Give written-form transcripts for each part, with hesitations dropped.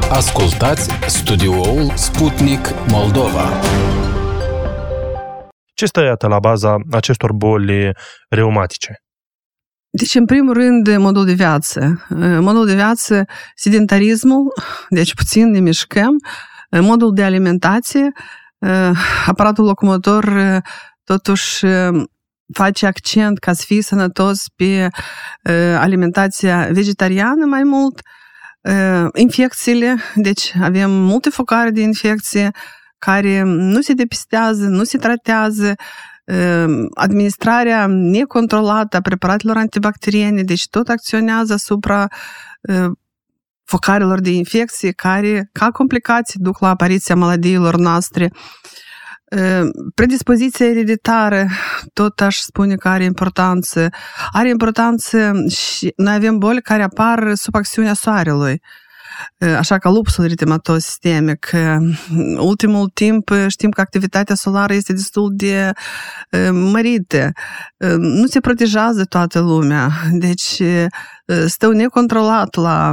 Ascultați studioul Sputnik Moldova. Ce stă, iată, la baza acestor boli reumatice? Deci, în primul rând, modul de viață. Modul de viață, sedentarismul, deci puțin ne mișcăm, modul de alimentație, aparatul locomotor totuși face accent ca să fie sănătos pe alimentația vegetariană mai mult, infecțiile, deci avem multe focare de infecție care nu se depistează, nu se tratează, administrarea necontrolată a preparatelor antibacteriene, deci tot acționează asupra focarelor de infecție care, ca complicații, duc la apariția maladiilor noastre. Predispoziția ereditară, tot aș spune că are importanță. Are importanță și noi avem boli care apar sub acțiunea soarelui, așa ca lupus eritematos sistemic. Ultimul timp știm că activitatea solară este destul de mărită. Nu se protejează toată lumea, deci stau necontrolat la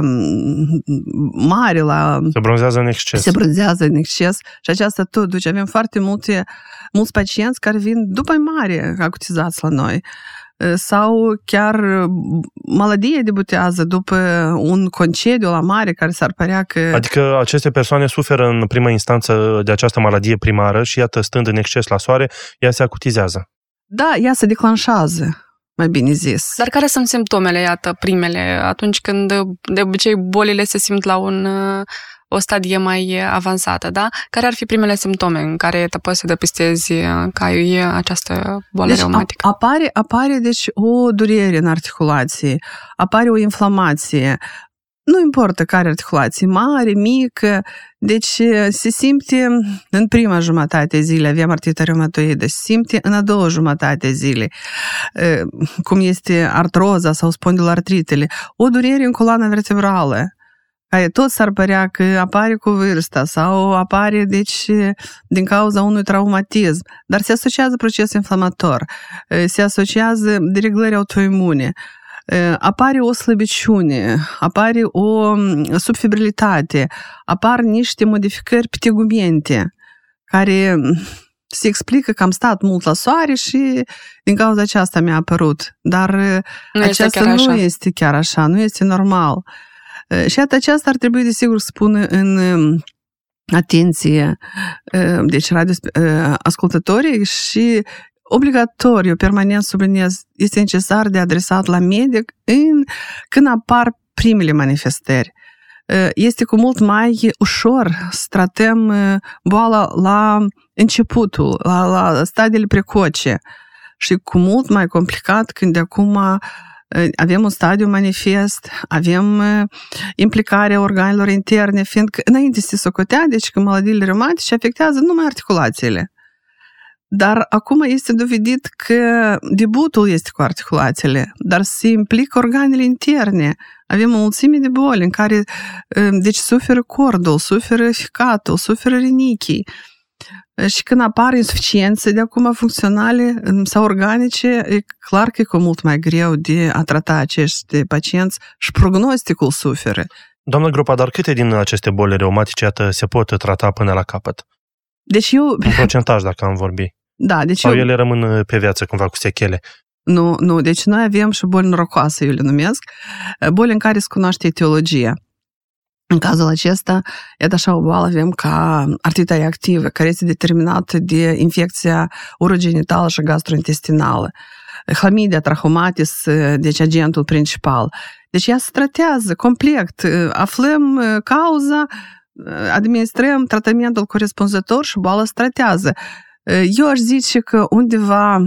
mare, se bronzează în exces. Se bronzează în exces și aceasta tot. Deci avem foarte mulți pacienți care vin după mare acutizați la noi. Sau chiar maladie debutează după un concediu la mare care s-ar părea că... Adică aceste persoane suferă în prima instanță de această maladie primară și iată, stând în exces la soare, ea se acutizează. Da, ea se declanșează, mai bine zis. Dar care sunt simptomele, iată, primele, atunci când de obicei bolile se simt la o stadie mai avansată, da? Care ar fi primele simptome în care te poți să depistezi că ai această boală reumatică? Apare, deci, o durere în articulație, apare o inflamație. Nu importă care articulație, mare, mică, deci se simte în prima jumătate a zilei, avem artrită reumatoidă, se simte în a doua jumătate a zilei, cum este artroza sau spondiloartritele, o durere în coloana vertebrală, care tot s-ar părea că apare cu vârsta sau apare, deci, din cauza unui traumatism, dar se asociază proces inflamator, se asociază dereglări autoimune, apare o slăbiciune, apare o subfibrilitate, apar niște modificări pe tegumente, care se explică că am stat mult la soare și din cauza aceasta mi-a apărut. Dar aceasta nu este chiar așa, nu este normal. Și iată, aceasta ar trebui, desigur, să pună în atenție, deci ascultătorii și obligatoriu, permanent subliniez, este necesar de adresat la medic când apar primele manifestări. Este cu mult mai ușor să tratăm boala la începutul, la stadiile precoce și cu mult mai complicat când de acum avem un stadiu manifest, avem implicarea organelor interne, fiindcă înainte se socotea, deci că maladiile reumatice afectează numai articulațiile. Dar acum este dovedit că debutul este cu articulațiile, dar se implică organele interne. Avem o mulțime de boli în care, deci, suferă cordul, suferă ficatul, suferă rinichii. Și când apar insuficiențe de acum funcționale sau organice, e clar că e cu mult mai greu de a trata acești pacienți și prognosticul suferă. Doamnă Gropa, dar câte din aceste boli reumatice se pot trata până la capăt? Deci eu... Un procentaj, dacă am vorbit. Da, deci sau ele rămân pe viață cumva cu sechele? Nu, deci noi avem și boli norocoase, eu le numesc, boli în care se cunoaște etiologia. În cazul acesta, iată așa o boală avem ca artrita reactivă, care este determinată de infecția urogenitală și gastrointestinală. Chlamydia trachomatis, deci agentul principal. Deci ea se tratează complet, aflăm cauza, administrăm tratamentul corespunzător și boala se tratează. Eu aș zice că undeva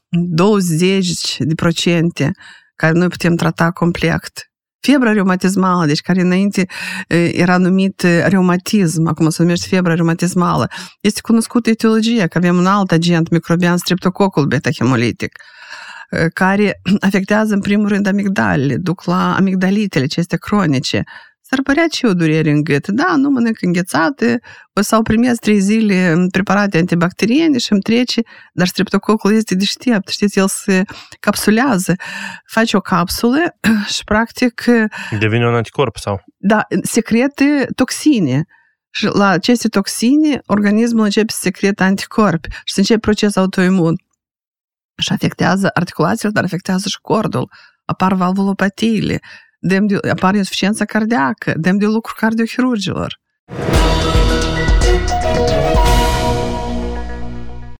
20% care noi putem trata complet. Febra reumatismală, deci care înainte era numit reumatism, acum se numește febra reumatismală, este cunoscută etiologia, că avem un alt agent microbian, streptococul beta-hemolitic, care afectează în primul rând amigdalele, duc la amigdalitele, acestea cronice, S-ar părea ce o durere în gât. Da, nu mănânc înghețate, o să-o primez 3 zile preparate antibacteriene și îmi trece, dar streptococul este deștept, știți, el se capsulează, face o capsulă și practic... Devine un anticorp sau? Da, secrete toxine. Și la aceste toxine, organismul începe să secrete anticorpi și se începe procesul autoimun. Și afectează articulațiile, dar afectează și cordul. Apar valvulopatiile, apare insuficiența cardiacă, demn de lucru cardiochirurgilor.